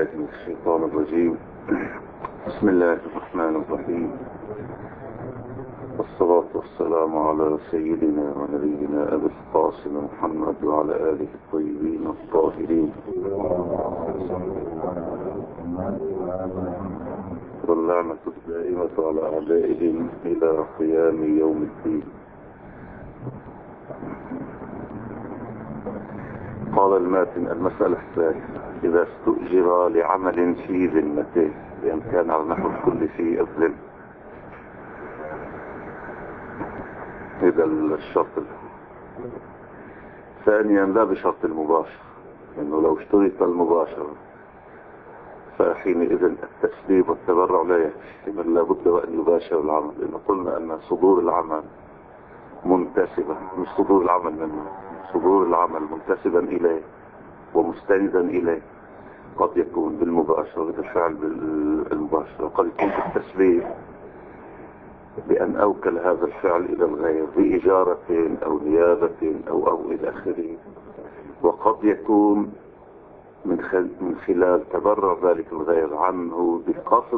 بالله من الشيطان الرجيم. بسم الله الرحمن الرحيم، والصلاة والسلام على سيدنا ونبينا أبي القاسم محمد وعلى آله الطيبين الطاهرين، واللعنة الدائمة على أعدائهم إلى قيام يوم الدين. قال الماتن: المسألة الثالثة: إذا استؤجر لعمل في ذمته بأن كان على نحو الكل في الذمة. إذا الشرط ثانيا لا بشرط المباشر، إنه لو اشترط المباشرة فحينئذ التسليم والتبرع لا يكفي، بل لابد وأن يباشر العمل، لأن قلنا أن صدور العمل منتسبة، مش صدور العمل منه، صدور العمل منتسبا إليه ومستندا إليه. قد يكون بالمباشرة بالفعل بالمباشرة، وقد يكون بالتسليم بأن أوكل هذا الفعل إلى الغير بإجارة أو نيابة أو إلى آخره. وقد يكون من خلال تبرع ذلك الغير عنه بقصد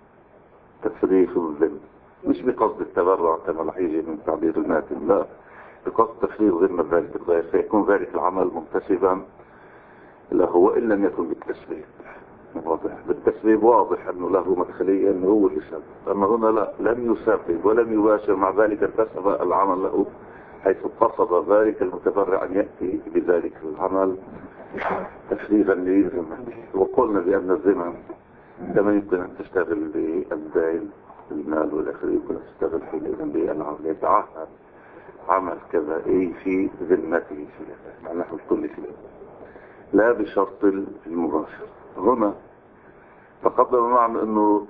تفريغ الذمة، مش بقصد التبرع كما رح يجي من تعبير الماتن، لا، بقصد تفريغ ذمة ذلك الغير، فيكون ذلك العمل منتسبا له وإن لم يكن بالتسبيب. واضح بالتسبيب، واضح أنه له مدخلية أنه هو اللي سبب، أما هنا لا، لم يسبب ولم يباشر، مع ذلك انتسب العمل له، حيث قصد ذلك المتبرع أن يأتي بذلك العمل تفريغا لذمته. وقلنا بأن الذمم كما يمكن أن تشتغل بالدين المال والآخر، يمكن أن تشتغل بالعمل، يتعهد عمل كذا في ذمته مع نحو الكل فيه، لا بشرط المباشر. هنا تقدم معنا أنه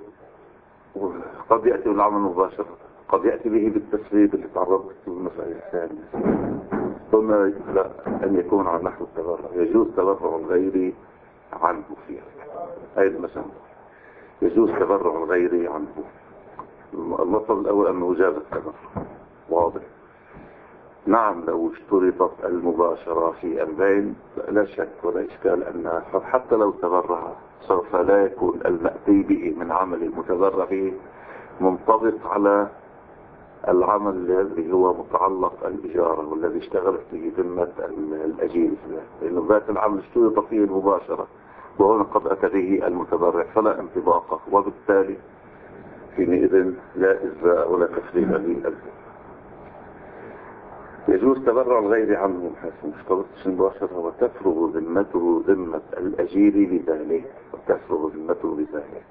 قد يأتي بالعمل مباشرة، قد يأتي به بالتسريب اللي تعرضت له المسألة الثانية. هنا لا، أن يكون على نحو التبرع، يجوز تبرع الغير عنه فيها. أيضا مثلا يجوز تبرع الغير عنه. المطلب الأول أنه جاز التبرع، واضح. نعم، لو اشترطت المباشرة في البين لا شك ولا إشكال أنها حتى لو تبرع سوف لا يكون المأتي به من عمل المتبرع به منطبق على العمل الذي هو متعلق الإجارة والذي اشتغلت به ذمة الأجير، لأنه ذات العمل اشترط فيه المباشرة وهنا قد أتى به المتبرع فلا انطباقه، وبالتالي حينئذ لا إجزاء ولا تفريق للأجر. يجوز تبرع الغير عنه حيث مشترطش المباشرة وتفرغ ذمته ذمة الأجير بذلك، وتفرغ ذمته بذلك،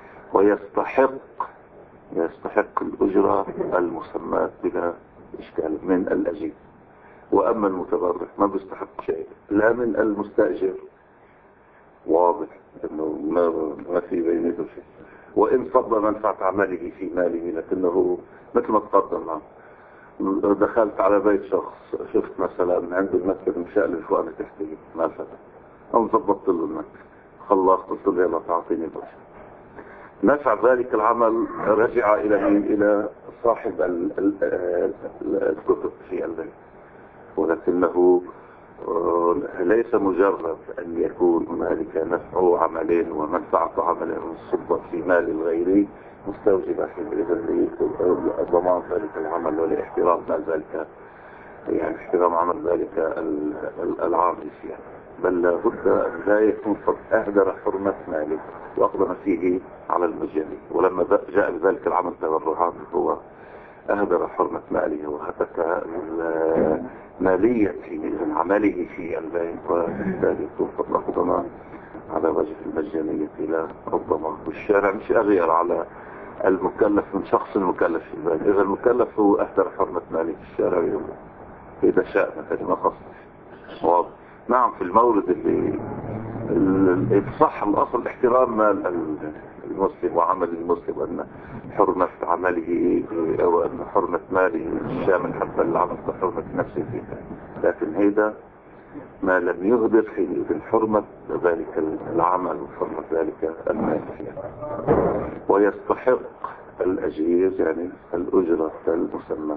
ويستحق الأجرة المسمى بلا إشكال من الأجير. وأما المتبرع ما بيستحق شيء لا من المستأجر، واضح أنه ما في بينته شيء، وإن صب منفعة عمله في ماله، لكنه مثل ما تقدم معه دخلت على بيت شخص، شفت مثلا عنده المكتب مشقلب فوق تحتيه مثلا، أو ضبطت له المكتب، خلصت قلت له يلا تعطيني برشا، نفع ذلك العمل رجع إلى صاحب الكتب في البيت، ولكنه ليس مجرد أن يكون هنالك نفع عملين ومنفعة عملين صبت في مال الغير مستوجبة حينئذ لضمان ذلك العمل ولاحترام ذلك، يعني احترام عمل ذلك العامل فيها، بل لابد أن لا يكون قد أهدر حرمة ماله وأقدم فيه على المجاني، ولما جاء بذلك العمل تبرعات هو أهدر حرمة ماله وهتك مالية من عمله في البيت، وبالتالي توفق له ضمان على وجه المجانية إلى الضمان. والشارع مش أغير على المكلف من شخص المكلف في البيت، إذا المكلف هو أهدر حرمة ماله في الشارع إذا شاء مثلا ما قصد. واضح. نعم، في المورد اللي صح الأصل احترام مال المسلم وعمل المسلم، وأن حرمة عمله أو أن حرمة ماله الشامل حتى العمل كحرمة نفسه فيه، لكن هذا ما لم يهدر حينئذ حرمة ذلك العمل وحرمة ذلك المال فيه. ويستحق الأجير يعني الأجرة المسمى.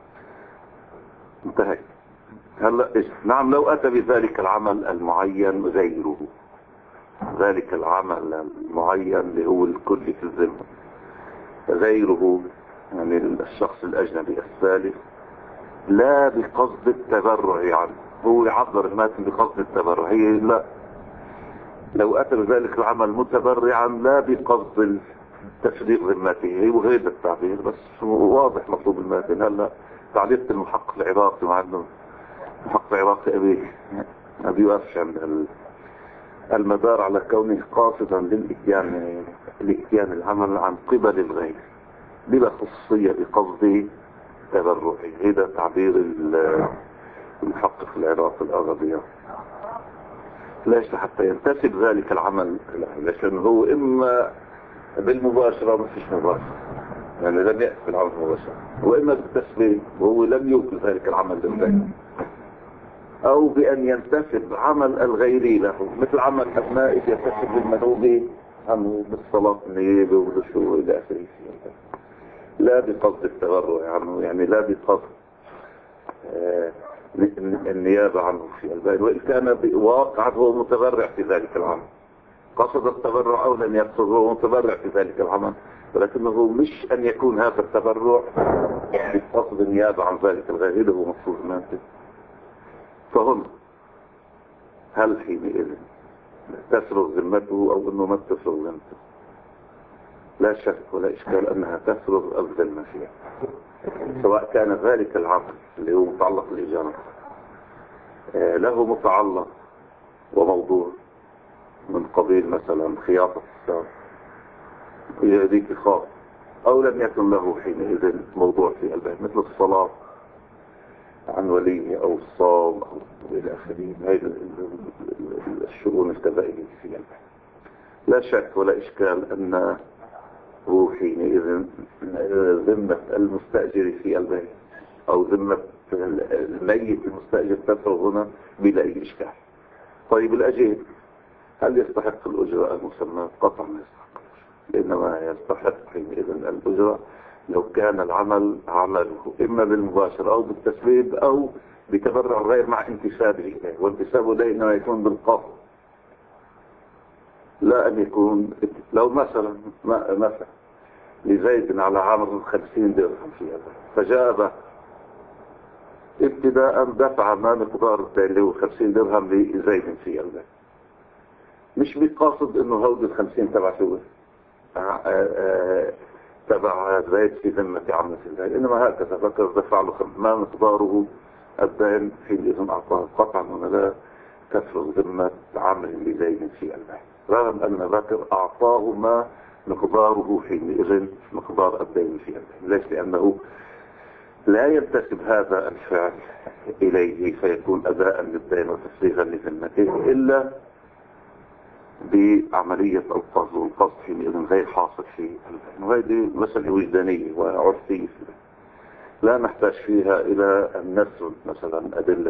انتهى. هلا نعم، لو أتى بذلك العمل المعين غيره ذلك العمل المعين اللي هو الكل في الذمة. غيره يعني الشخص الأجنبي الثالث لا بقصد التبرع عنه، هو يعبر الماتن بقصد التبرع، هي لا، لو أتى بذلك العمل متبرعا لا بقصد تفريغ ذمته، هو غير التعبير بس واضح مطلوب الماتن. هلا تعليق المحقق العراقي مع انه المحقق العراقي ما بيوقفش عند المدار على كونه قاصدا للاتيان العمل عن قبل الغير بلا خصوصية بقصد تبرعي. هذا تعبير المحقق العراقي الأغبية. ليش؟ لحتى ينتسب ذلك العمل له، لأنه هو إما بالمباشرة ما فيش مباشرة، يعني لم يأتي بالعمل مباشرة، وإما بالتسبيب وهو لم يوكل ذلك العمل للغير، أو بأن ينتسب عمل الغيري له، مثل عمل أبنائه ينتسب للمنوبة عنه بالصلاة النيابة والرشوة إلى آخره، لا بقصد التبرع عنه، يعني لا بقصد النيابة عنه في البين، وإن كان بواقع هو متبرع في ذلك العمل، قصد التبرع أو لم يقصد هو متبرع في ذلك العمل، ولكنه مش أن يكون هذا التبرع بقصد النيابة عن ذلك الغير، هذا هو مقصود المنطق. فهنا هل حينئذ تفرغ ذمته أو أنه ما تفرغ ذمته؟ لا شك ولا إشكال أنها تفرغ الذمة فيها، سواء كان ذلك العمل اللي هو متعلق بالإجارة له متعلق وموضوع من قبيل مثلا خياطة الثوب يديك خاص، أو لم يكن له حينئذ موضوع في البيت مثل الصلاة عن ولي أو الصوم أو إلى آخره، هذه الشؤون الكبائرية في البيت. لا شك ولا إشكال أن هو حينئذ ذمة المستأجر في البيت أو ذمة الميت المستأجر تفرغ هنا بلا أي إشكال. طيب الأجير هل يستحق الأجرة المسمى؟ قطعا لا يستحق الأجرة، إنما يستحق حينئذ الأجرة لو كان العمل عمله إما بالمباشرة أو بالتسبيب أو بتبرع غير مع انتسابه إليه، وانتسابه إليه إنما يكون بالقصد، لا أن يكون لو مثلا لزيد على عمر 50 درهم في هذا، فجاء ابتداء دفع ما مقدار اللي هو 50 درهم لزيد في هذا، مش بقاصد انه هودي 50 تبع شو تبع زيد في ذمة عمة زيد، انما هكذا فكر دفع له ما مقداره الدين في الإذن أعطاه، قطعا هنا لا تفرغ ذمة عمل لزيد في البيت، رغم أن بكر أعطاه ما مقداره حينئذ مقدار الدين في البيت. ليش؟ لأنه لا ينتسب هذا الفعل إليه فيكون أداء للدين وتفريغا لذمته إلا بعملية القصد، والقصد حينئذ غير حاصل في البيت، وهذه مسألة وجدانية وعرفية لا نحتاج فيها إلى أن نسرد مثلا أدلة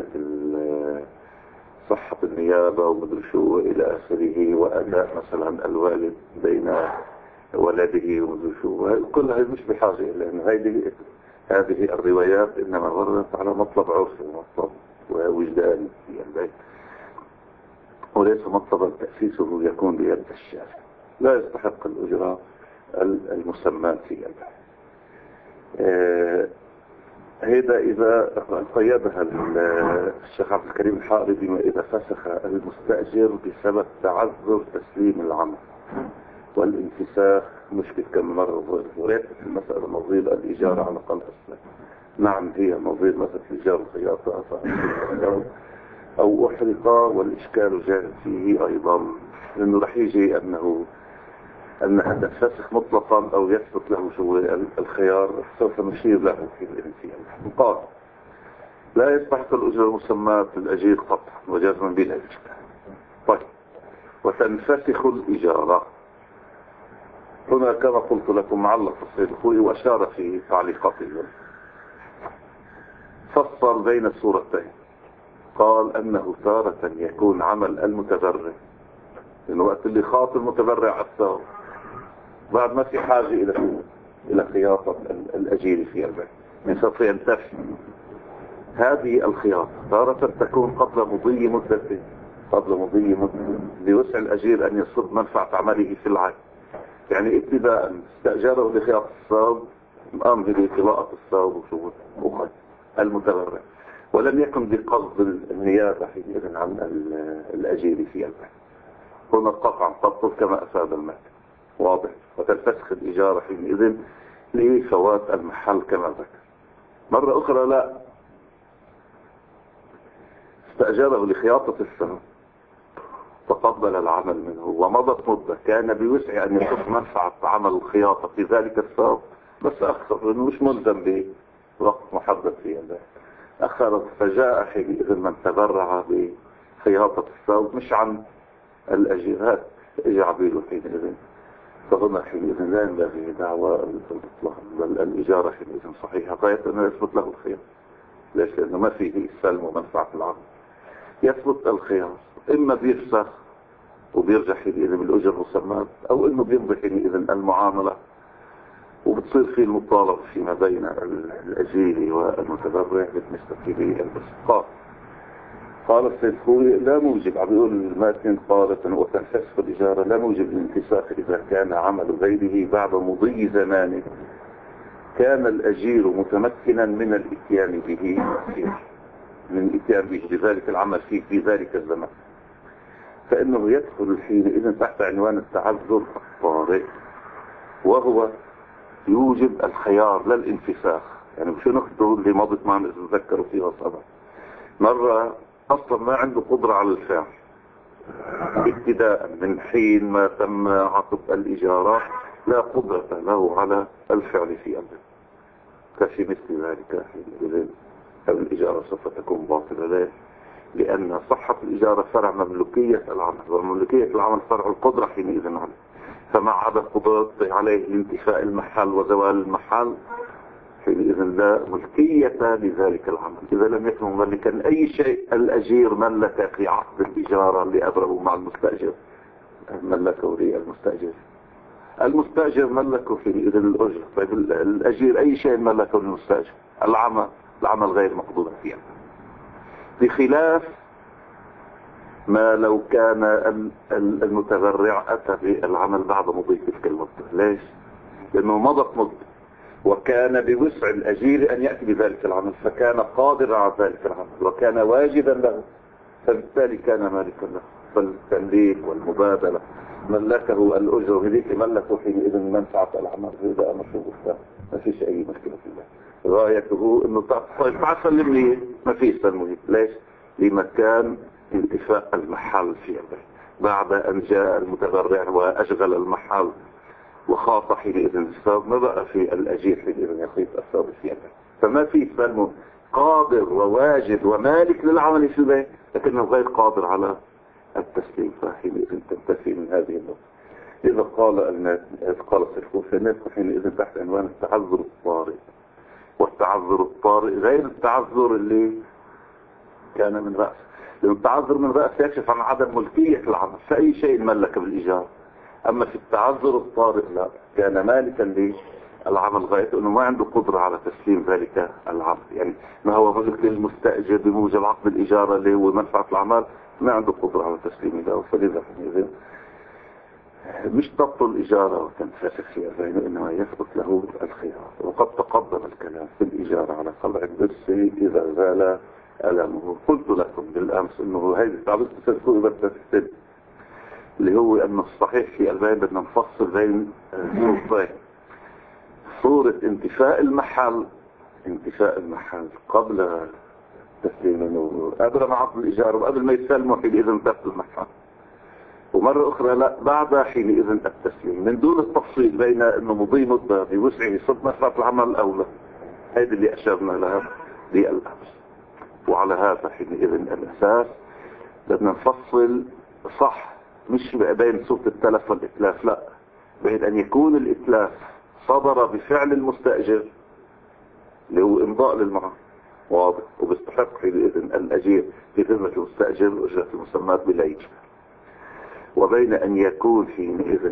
صحة النيابة ومدري شو إلى آخره، وأداء مثلا الوالد بين ولده ومدري شو، كلها مش بحاجة إلى أن هذه الروايات إنما وردت على مطلب عرفي ومطلب وجداني في البيت، وليس مطلبا تأسيسه يكون بيد الشارع. لا يستحق الأجرة المسمى في البيت. هذا إذا قيدها الشيخ عبد الكريم الحائري بما إذا فسخ المستأجر بسبب تعذر تسليم العمل والانفساخ، مشكل كم مرة وليست المسألة نظير الإيجار على قلب أسلام. نعم هي نظير مسألة الإيجار الخياطة أو أحرق، والإشكال جاء فيه أيضا لأنه رح يجي أنها تنفسخ مطلقا أو يثبت له شو الخيار، سوف نشير له في الانسيان. قال لا يستحق الأجرة المسمى للأجير قطعا وجازما بلا إشكال. طيب وتنفسخ الإجارة هنا كما قلت لكم معلق السيد الخوي وأشار في تعليقاته، فصل بين الصورتين، قال أنه تارة يكون عمل المتبرع، لأنه وقت اللي خاطر المتبرع الثار بعد ما في حاجة إلى خياطة الأجير في البيت، من سوف ينتفي هذه الخياطة، تارة تكون قبل مضي مدة قبل مضي مدة بوسع الأجير أن يصب منفعة عمله في العين. يعني ابتداء استأجره لخياطة الثوب، قام بقراءة الثوب وشغل أخرى المتبرع، ولم يكن بقصد النيابة حينئذ عن الأجير في البيع. هنا قطعا تبطل كما أفاد المال، واضح، وتنفسخ الإجارة حينئذ لفوات المحل كما ذكر. مرة أخرى لا، استأجره لخياطة الثوب، تقبل العمل منه ومضت مدة، كان بوسع أن يصف منفعة عمل الخياطة في ذلك الثوب، بس أخر إنه مش ملزم بوقت محدد في البيع، أخرت، فجاء حينئذ من تبرع بخياطة الثوب مش عن الأجيرات إجعبيله حينئذ، فهنا حينئذ لا ينبغي دعوى الإطلاق، بل الإجارة حينئذ صحيحة غاية أنه يثبت له الخيار. ليش؟ لأنه ما فيه سلم ومنفعة العمل، يثبت الخيار، إما بيفسخ وبيرجع حينئذ بالأجر المسمى، أو إنه بيمضي حينئذ المعاملة وبتصير فيه المطالبة فيما بين الأجير والمتبرع بالنسبة للإسقاط. قال السيد خوي لا موجب، عم بيقول الماتن قالت وتنفسخ الإجارة لا موجب الانفساخ إذا كان عمل غيره بعد مضي زمانه كان الأجير متمكنا من الاتيان به، من الاتيان به بذلك العمل فيه في ذلك الزمان، فإنه يدخل حينئذ تحت عنوان التعذر الطارئ، وهو يوجب الخيار لا الانفساخ. يعني مش ناخده اللي مضت معنا إذا تذكروا فيها صبا مرة أصلا ما عنده قدرة على الفعل ابتداء من حين ما تم عقد الإجارة، لا قدرة له على الفعل في أمره، كفي مثل ذلك حينئذ الإجارة سوف تكون باطلة. ليه؟ لأن صحة الإجارة فرع مملوكية العمل، ومملوكية العمل فرع القدرة حينئذ عليه، فمع عدم قدرته عليه لانتفاء المحل وزوال المحل حينئذ لا ملكية لذلك العمل. إذا لم يكن مملكا أي شيء، الأجير ملك في عقد الإجارة اللي أبرمه مع المستأجر، ملكه للمستأجر، المستأجر ملكه حينئذ الأجر. طيب الأجير أي شيء ملكه للمستأجر، العمل غير مقبول فيه، بخلاف ما لو كان المتبرع أتى بالعمل بعد مضي تلك المدة. ليش؟ لأنه مضت مدة وكان بوسع الأجير أن يأتي بذلك العمل، فكان قادرا على ذلك العمل وكان واجبا له، فبالتالي كان مالكا له. فالتمليك والمبادلة ملكه الأجر هذيك، ملكه حينئذ منفعة العمل، هذا أمر شغل، ما فيش أي مشكلة في الله. غايته إنه طيب تعال سلمني، ما فيش سلمني. ليش؟ لمكان انتفاء المحل في البيت، بعد أن جاء المتبرع وأشغل المحل وخاط حينئذ الثوب، ما بقى في الأجير حينئذ يخيط الثوب في البيت، فما في سلم، قادر وواجد ومالك للعمل في البيت لكنه غير قادر على التسليم، فحينئذ تنتفي من هذه النقطة. إذا قال السلف حينئذ تحت عنوان التعذر الطارئ، والتعذر الطارئ غير التعذر اللي كان من رأس، لأن التعذر من رأس يكشف عن عدم ملكية العمل، فأي شيء ملك بالإيجار. أما في التعذر الطارئ لا، كان مالكا للعمل غاية أنه ما عنده قدرة على تسليم ذلك العمل، يعني ما هو ملك للمستأجر بموجب عقد الإجارة اللي هو منفعة العمل، ما عنده قدرة على تسليم له، فلذا مش تبطل الإجارة وتنفسخ فيها، إنما يثبت له الخيار. وقد تقدم الكلام في الإجارة على خلع الضرس إذا زال ألمه. قلت لكم بالأمس إنه هذه التعبير تسلسل بالتسلسل اللي هو أن الصحيح في البيان بدنا نفصل بين صورتين: صورة انتفاء المحل قبل تسليمه، قبل ما عقد الإجارة وقبل ما يسلموا حينئذ انتهى المحل، ومرة أخرى لا، بعد حينئذ التسليم، من دون التفصيل بين أنه مضي مدة بوسعه صد منفعة العمل أو لا. هذا اللي أشرنا لها بالأمس. وعلى هذا حينئذ الأساس بدنا نفصل صح، مش بين صورة التلف والإتلاف، لا، بين أن يكون الإتلاف صدر بفعل المستأجر اللي هو إمضاء للمعاملة واضح، وبيستحق حينئذ الأجير في خدمة المستأجر أجرة المسمات بلا إجمال، وبين أن يكون حينئذ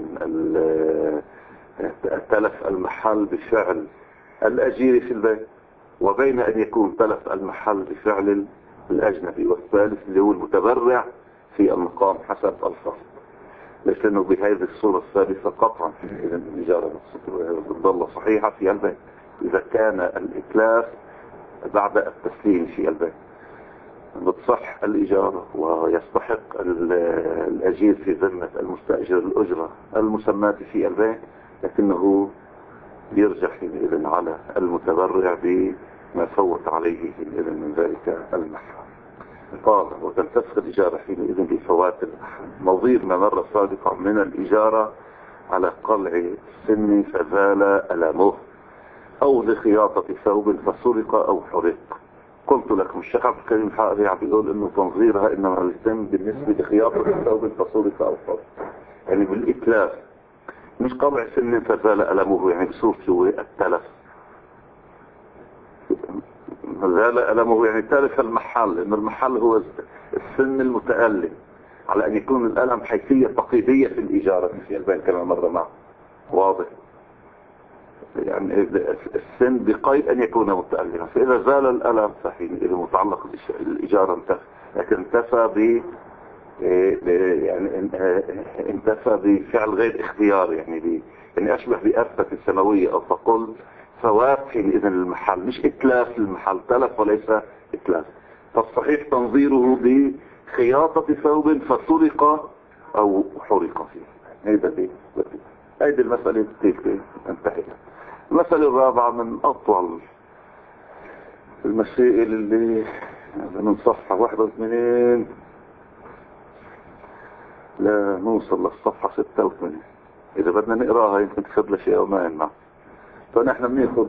تلف المحل بفعل الأجير في البيت، وبين أن يكون تلف المحل بفعل الأجنبي، والثالث اللي هو المتبرع في المقام حسب الفرض. ليش؟ لأنه بهذه الصورة الثالثة قطعا إذا الإجارة بتضل صحيحة في البيت إذا كان الإتلاف بعد التسليم في البيت، بتصح الإجارة ويستحق الأجير في ذمة المستأجر الأجرة المسماة في البيت، لكنه يرجع حينئذ على المتبرع بما فوت عليه حينئذ من ذلك المحل. قال وتنتسخ الإجارة حينئذ بفوات المحل، نظير ما مر سابقا من الإجارة على قلع السن فزال ألمه، أو لخياطة ثوب فسرق أو حرق. قلت لكم الشيخ عبد الكريم الحائري عم بيقول انه تنظيرها انما يتم بالنسبة لخياطة الثوب فسرق او حرق، يعني بالإتلاف، مش قلع سن فزال ألمه، يعني بصورة هو التلف. زال ألمه يعني تلف المحل، لأن المحل هو السن المتألم، على أن يكون الألم حيثية تقييدية في الإجارة في البين كما مر معه. واضح؟ يعني السن بقيد أن يكون متألما، فإذا زال الألم فحينئذ متعلق الإجارة انتفى، لكن انتفى يعني انتفى بفعل غير اختياري، يعني أشبه بأرثة سنوية، أو تقول فوات حينئذ المحل، مش إتلاف المحل، تلف وليس إتلاف. فالصحيح تنظيره بخياطة ثوب فسرق أو حرق فيه. هذه المسألة تلك انتهت. المسألة الرابعة من أطول المسائل اللي من صفحة 81 لا نوصل للصفحة 86، إذا بدنا نقراها يمكن تخذ لها شيء أو ما ينمع. فنحن بناخد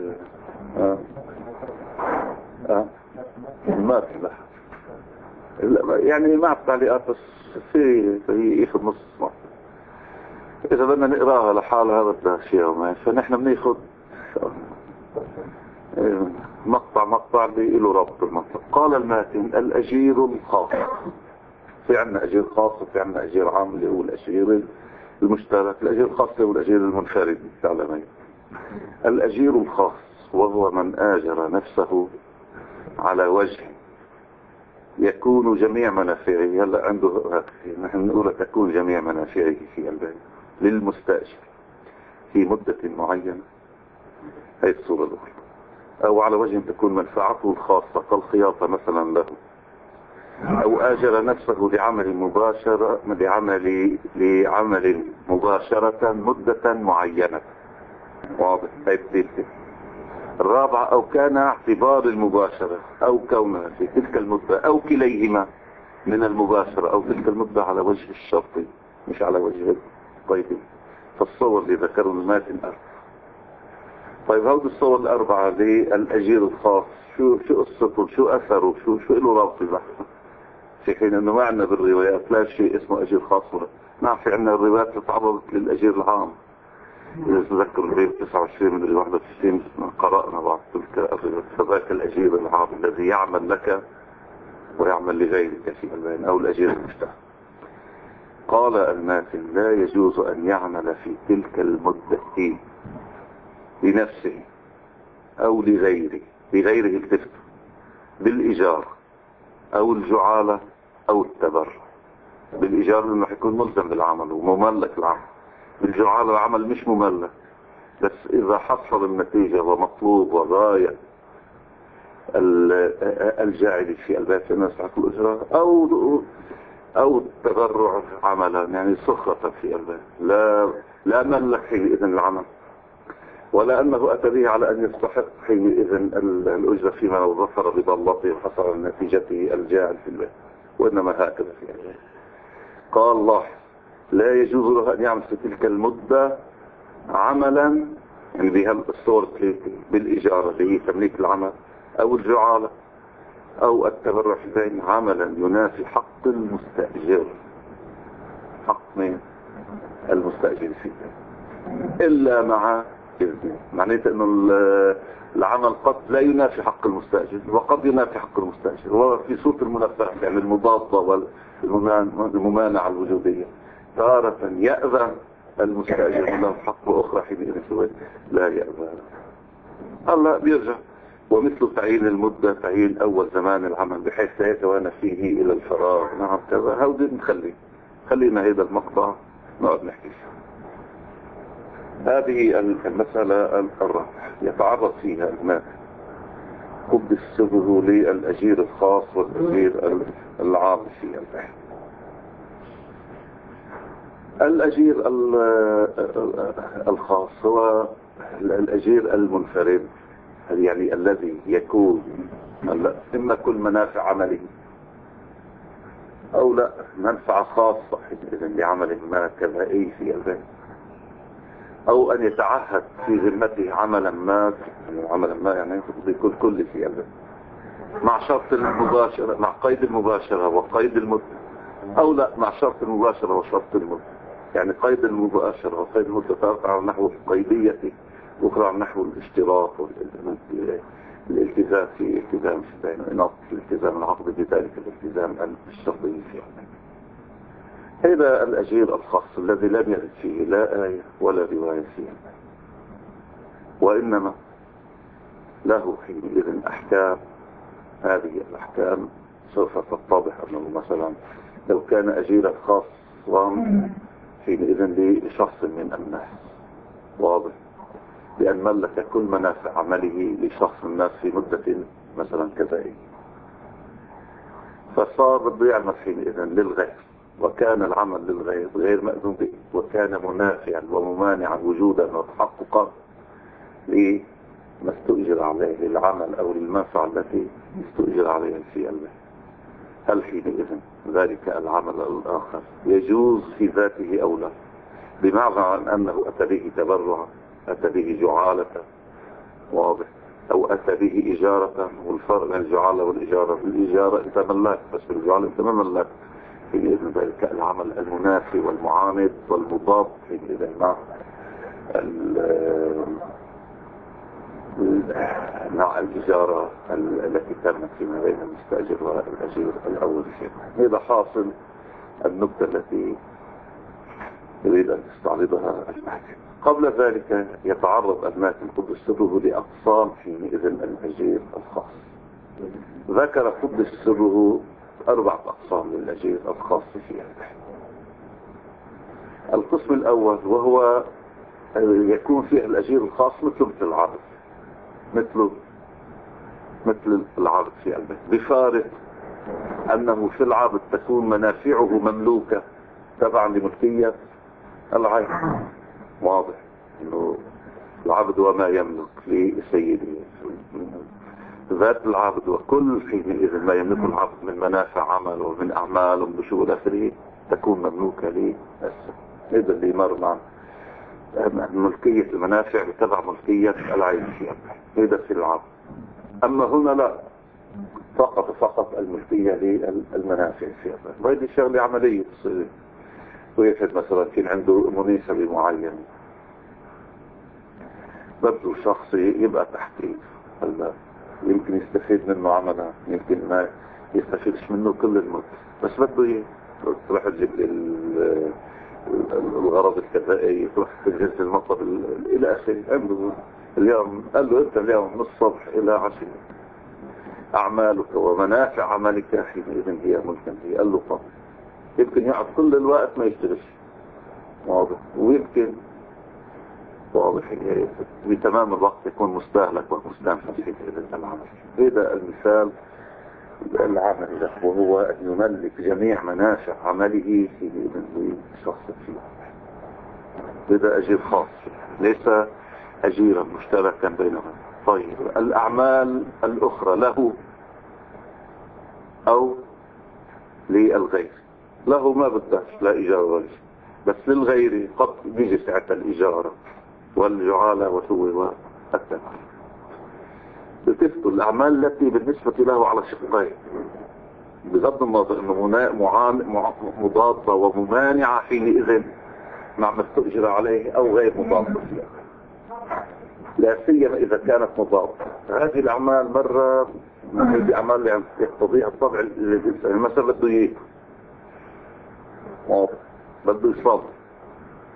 ما تسلح يعني مع التعليقات، بس في ياخذ نص ساعة. إذا بدنا نقراها لحالها بدها شيء أو ما، فنحن بناخد مقطع اللي له ربط المنطق. قال الماتن الأجير الخاص، في عنا أجير خاص وفي عنا أجير عام اللي هو الأجير المشترك. الأجير الخاص هو الأجير المنفرد بالتعلمين. الأجير الخاص وهو من آجر نفسه على وجه يكون جميع منافعه، هلا عنده نحن نقول تكون جميع منافعه في البيت للمستأجر في مدة معينة، هي الصورة الأخرى، أو على وجه تكون منفعته الخاصة كالخياطة مثلا له، أو آجر نفسه لعمل مباشرة مدة معينة. واضح؟ هي الثالثة. الرابعة أو كان اعتبار المباشرة أو كونها في تلك المدة أو كليهما من المباشرة أو تلك المدة على وجه الشرطي مش على وجه القيدي. فالصور اللي ذكروا الماتن أربعة. طيب هذه الصور الأربعة للأجير الخاص شو قصته، شو أثره، شو له رابط البحث، في حين أنه ما عندنا بالروايات لا شيء اسمه أجير خاص ولا ما في عندنا الروايات اللي تعرضت للأجير العام. إذا تذكر الرواية 29 من 91 قرأنا بعض تلك الروايات، فذاك الأجير العام الذي يعمل لك ويعمل لغيرك في البين، أو الأجير المشترك. قال الماتن لا يجوز أن يعمل في تلك المدة لنفسه أو لغيره التفت بالإيجار أو الجعالة أو التبرع. بالإيجار لأنه يكون ملزم بالعمل ومملك العمل، بالجعالة العمل مش مملك، بس إذا حصل النتيجة ومطلوب وغاية الجاعل في البيت الناس يستحق الأجرة، أو التبرع عملا يعني سخرة في البيت، لا ملك حينئذ العمل، ولا أنه أتى به على أن يستحق حينئذ الأجرة فيما لو ظفر بضلته وحصل نتيجته الجاعل في البيت، وإنما هكذا في البيت. قال الله لا يجوز له أن يعمل في تلك المدة عملا، يعني بها الصورة بالإجارة اللي هي تمليك العمل، أو الجعالة أو التبرع في البين، عملا ينافي حق المستأجر، حق من المستأجر فيه، إلا مع إذنه. معناته أنه العمل قد لا ينافي حق المستأجر وقد ينافي حق المستأجر، وفي صورة المنافاة يعني المضادة والممانعة الوجودية. تارة يأذن المستأجر له حق، وأخرى حينئذ لا يأذن. هلا بيرجع ومثل تعيين المدة، تعيين أول زمان العمل بحيث لا يتوانى فيه إلى الفراغ. نعم كذا، هودي خلينا هذا المقطع نقعد نحكي فيه. هذه المسألة الرابعة يتعرض فيها المال قدس سره للأجير الخاص والأجير العاطفي البحث. الأجير الخاص هو الأجير المنفرد، يعني الذي يكون إما كل منافع عمله أو لا منفعة خاصة لعمل ما كبائي في البيت، أو أن يتعهد في ذمته عملا ما يعني يكون كل في البيت مع شرط المباشرة، مع قيد المباشرة وقيد المدة، أو لا مع شرط المباشرة وشرط المدة. يعني قيد المباشرة وقيد المدة تقع على نحو القيدية، وأخرى على نحو الاشتراط والالتزام في التزام نقض الالتزام العقدي بذلك الالتزام الشرطي فيه. هذا الأجير الخاص الذي لم يرد فيه لا آية ولا رواية فيه، وإنما له حينئذ أحكام. هذه الأحكام سوف تتضح أنه مثلا لو كان أجيرا خاصا حينئذ لشخص من الناس، واضح، لأن ملك كل منافع عمله لشخص من الناس في مدة مثلا كذائي، فصار بده يعمل حينئذ للغير، وكان العمل للغير غير مأذون به، وكان منافعا وممانعا وجودا وتحققا لما استؤجر عليه للعمل أو للمنفعة التي استؤجر عليها في المال. هل حينئذ ذلك العمل الآخر يجوز في ذاته أو لا؟ بمعنى أنه أتى به تبرعا، أتى به جعالة، واضح، أو أتى به إجارة. والفرق بين الجعالة والإجارة، الإجارة أنت ملاك، بس بالجعالة أنت ما ملاك. حينئذ ذلك العمل المنافي والمعاند والمضاد حينئذ مع الإجارة التي تمت فيما بين المستأجر والأجير الأول فيها. هذا حاصل النقطة التي يريد أن تستعرضها المحكم. قبل ذلك يتعرض الماتن قدس سره لأقسام حينئذ الأجير الخاص. ذكر قدس سره 4 أقسام للأجير الخاص فيها. القسم الأول وهو يكون فيه الأجير الخاص مثل العرض، مثل العرض في البيت، بفارق أنه في العرض تكون منافعه مملوكة تبعا لملكية العين، واضح أنه العبد وما يملك لسيده ذات العبد، وكل حينئذ ما يملك العبد من منافع عمل ومن أعمال وبشؤون آخره تكون مملوكة للسيد. هذا اللي مر مع ملكية المنافع بتبع ملكية العين في هذا في العبد. أما هنا لا، فقط الملكية للمنافع في هذه شغلة عملية. ويفد مثلا كان عنده مناسبة معينة بدو شخص يبقى تحتيه، هلا يمكن يستفيد منه عملا، يمكن ما يستفيدش منه كل المدة، بس بده تروح تجيب الغرض الكذائي، تروح تجهز المطلب الى اخره. عنده اليوم قال له انت اليوم من الصبح الى عشية اعمالك ومنافع عملك حينئذ هي ملكا هي. قال له طب يمكن يقعد كل الوقت ما يشتغلش، واضح، ويمكن واضح بتمام الوقت يكون مستهلك ومستنفذ في العمل. هذا المثال العمل له، وهو أن يملك جميع منافع عمله في شخص فيه. هذا أجير خاص ليس أجيرا مشتركا بينهم. طيب الأعمال الأخرى له أو للغير، له ما بدهش لا إجارة ولا شيء، بس للغير قد بيجي ساعة الإجارة والجعالة وسوى والتبع. بتفتوا الأعمال التي بالنسبة له على شقين، بغض النظر أنه مضادة وممانعة حينئذ مع ما استؤجر عليه أو غير مضادة، لا سيما إذا كانت مضادة. هذه الأعمال مرة هذه الأعمال اللي يقتضيها الطبع الإنسان، مثلا بده بده يصاب،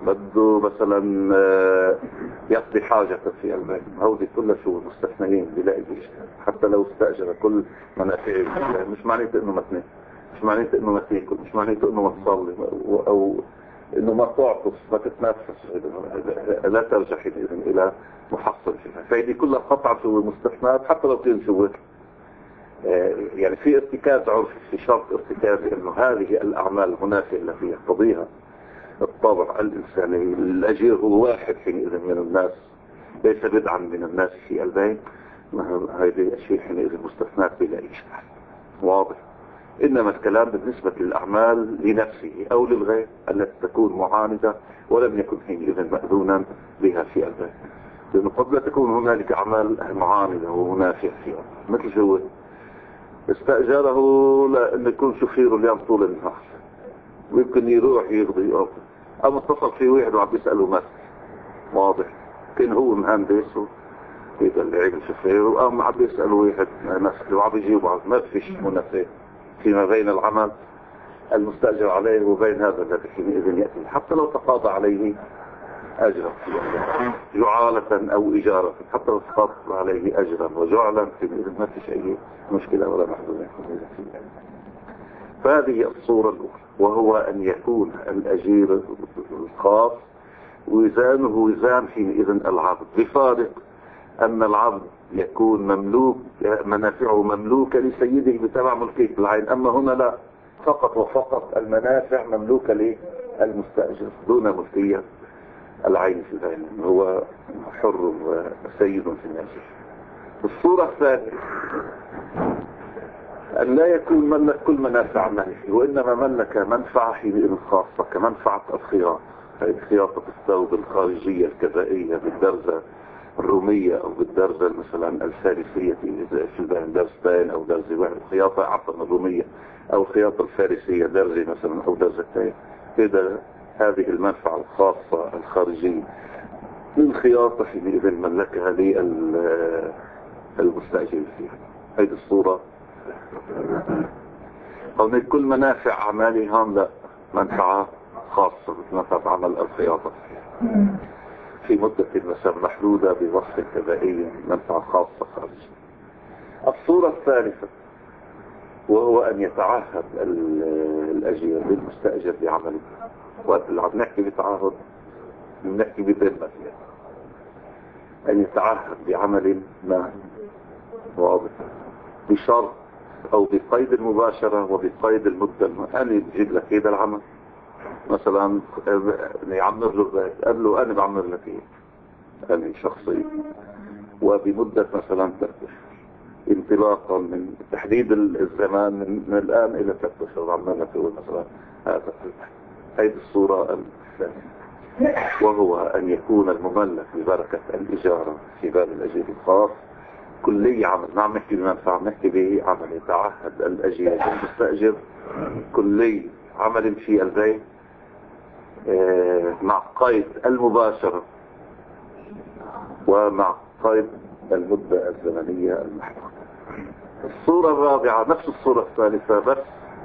بده مثلا يقضي حاجة في البيت، هودي كلها شو مستثنين بلاقي شيء. حتى لو استأجر كل منافعه، مش معناته انه ما تنام، مش معناته انه ما تاكل، مش معناته انه ما تصلي او انه ما تعطس، ما تتنفس، لا ترجع حينئذ الى محصل فيها. فهذه كلها قطعا شو مستثنات حتى لو كان شو يعني في ارتكاز عرفي، في شرط ارتكازي انه هذه الاعمال المنافعة التي يقتضيها الطبع الانساني الاجير هو واحد حينئذ من الناس، ليس بدعا من الناس في البيت. هذه الاشياء حينئذ مستثنات بلا اشكال واضح. انما الكلام بالنسبة للاعمال لنفسه او للغير التي تكون معاندة ولم يكن حينئذ مأذونا بها في البيت، لانه قد لا تكون هنالك اعمال معاندة ومنافعة فيها. مثل شو استأجره لأن يكون شوفيره اليوم طول النهار، ويمكن يروح يقضي أرض، أما اتصل في واحد وعم يسأله مثل واضح، كان هو مهندس ويبقى اللي عيب شوفيره، وأما عم يسأله واحد مثل وعم يجيب بعض. ما فيش منافاة فيما بين العمل المستأجر عليه وبين هذا الذي حينئذ يأتي، حتى لو تقاضى عليه أجرا جعالة أو إجارة، حتى لو تقاضى عليه أجرا وجعلا حينئذ ما فيش أي مشكلة ولا محدودة. فهذه الصورة الأولى، وهو أن يكون الأجير الخاص وزانه وزان حينئذ العبد، بفارق أن العبد يكون مملوك، منافعه مملوكة لسيده بتبع ملكية العين. أما هنا لا، فقط وفقط المنافع مملوكة للمستأجر دون ملكية العين في العين، هو حر وسيد في الناس. الصورة الثانية أن لا يكون ملك كل منافع مالكه، وإنما ملك منفعة حينئذ خاصة كمنفعة الخياط، خياطة الثوب الخارجية الكذائية بالدرزة الرومية أو بالدرزة مثلا الفارسية في درزتين أو درزة واحد، خياطة عفوا الرومية أو خياطة الفارسية درزة مثلا أو درزتين كده. هذه المنفعة الخاصة الخارجية للخياطة حينئذ ملكها للمستأجر فيها. هذه الصورة. هون كل منافع أعمالي هون لا، منفعة خاصة منفعة عمل الخياطة في مدة مثلا محدودة بوصف كذائي، منفعة خاصة خارجية. الصورة الثالثة وهو أن يتعهد الأجير بالمستأجر بعمله. وقت اللي عم نحكي بتعهد بنحكي بذمة، أن يتعهد بعمل ما واضح بشرط أو بقيد المباشرة وبقيد المدة. أنا بجيب لك هذا العمل مثلا يعمر له البيت، قال له أنا بعمر لك إيه أنا شخصيا، وبمدة مثلا 3 أشهر انطلاقا من تحديد الزمان من الآن إلى 3 أشهر بعمر لك مثلا هذا. هذه الصورة الثانية، وهو أن يكون المملك ببركة الإجارة في باب الأجير الخاص كلي عمل. نعم نحكي بمنفعة، نحكي به عمل. يتعهد الأجير المستأجر كلي عمل في البيت مع قيد المباشرة ومع قيد المدة الزمنية المحدودة. الصورة الرابعة نفس الصورة الثالثة، بس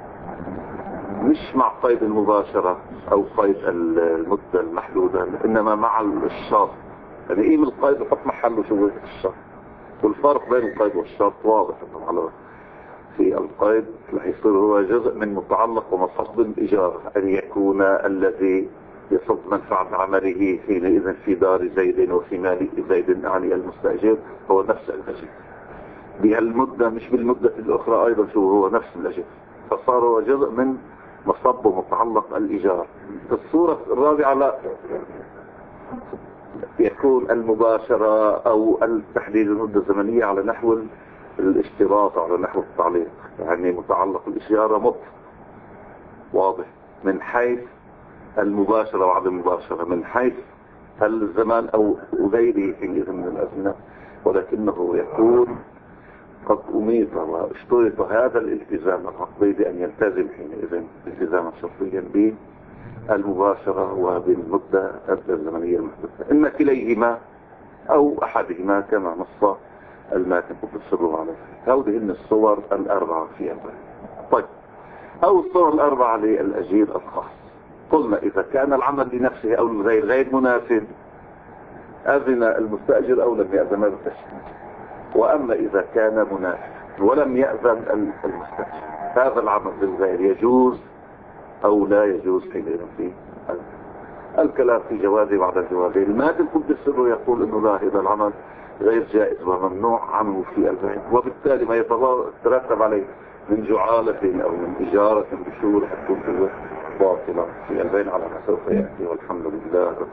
مش مع قيد المباشرة او قيد المدة المحدودة، انما مع الشرط. يعني ايه من القيد وحط محله شو الشرط، والفرق بين القيد والشرط واضح طبعا. في القيد رح يصير هو جزء من متعلق ومصب الإجارة، أن يكون الذي يصب منفعة عمله حينئذ في دار زيد وفي مال زيد يعني المستأجر هو نفس الأجر بهالمدة، مش بالمدة الأخرى أيضا شو هو نفس الأجر، فصار هو جزء من مصب ومتعلق الإيجار. في الصورة الرابعة لا، يكون المباشرة أو التحديد المدة الزمنية على نحو الاشتراط، على نحو التعليق، يعني متعلق الإشارة مطلق واضح من حيث المباشرة وعدم المباشرة، من حيث الزمان أو غيره من الأزمنة، ولكنه يكون قد أميط واشترط هذا الالتزام العقدي بأن يلتزم حينئذ التزاما شرطيا بالمباشرة وبالمدة الزمنية المحدودة، إما كليهما أو أحدهما كما نص الماتن وتفسره عليه. هذه الصور الأربعة في البيت. طيب، أو الصور الأربعة للأجير الخاص. قلنا إذا كان العمل لنفسه أو للغير غير مناسب أذن المستأجر أو لم يأذن المستأجر. وأما إذا كان مناسب ولم يأذن المستأجر هذا العمل للغير يجوز أو لا يجوز حينئذ فيه الكلام في جوازه بعد الجوازين. المادة القدس يقول أنه لا، هذا العمل غير جائز وممنوع عنه في البيع، وبالتالي ما يترتب عليه من جعالة أو من إجارة بشهور تكون باطلة في البيع على ما سوف يأتي. والحمد لله.